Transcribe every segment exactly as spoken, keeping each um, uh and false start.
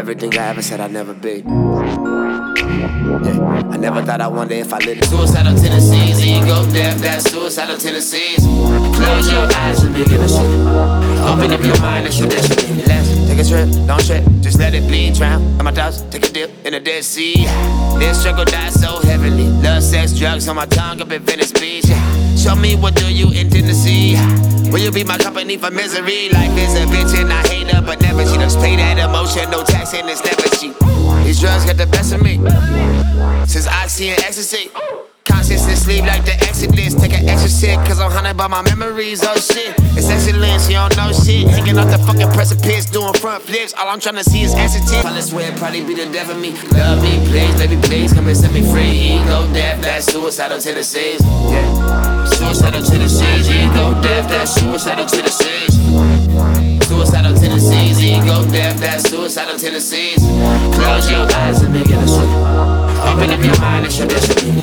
everything I ever said I'd never be. Yeah, I never thought I wonder if I lived. Suicidal tendencies, ego death, that's suicidal tendencies. Close your eyes and begin to see. Open up your mind and tradition. Let's take a trip, don't trip, just let it bleed. Drown in my thoughts, take a dip in the Dead Sea. This struggle dies so heavily. Love, sex, drugs on my tongue up in Venice Beach. Show me what do you intend to see. Will you be my company for misery? Life is a bitch and I hate her, but never she just pay that emotion, no tax and it's never cheap. These drugs got the best of me since oxy and ecstasy. Consciousness sleep like the Exodus. Take an extra shit, cause I'm haunted by my memories. Oh shit, it's excellence, you don't know shit. Hanging off the fucking precipice, doing front flips. All I'm trying to see is ecstasy. Probably swear, probably be the death of me. Love me, please, baby, please, come and set me free. Ego death, that's suicidal tendencies. Yeah, suicidal tendencies. Ego death, that's suicidal tendencies. Suicidal tendencies. Ego death, that's suicidal tendencies. Close your eyes and begin to sleep. Open up your mind and show destiny.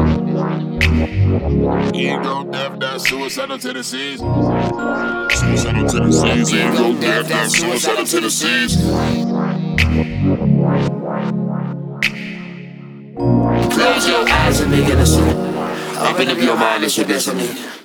Ego death, that's suicidal tendencies. Suicidal tendencies. Ego death, that's suicidal tendencies. Close your eyes and begin to sleep. Open up your mind and show destiny.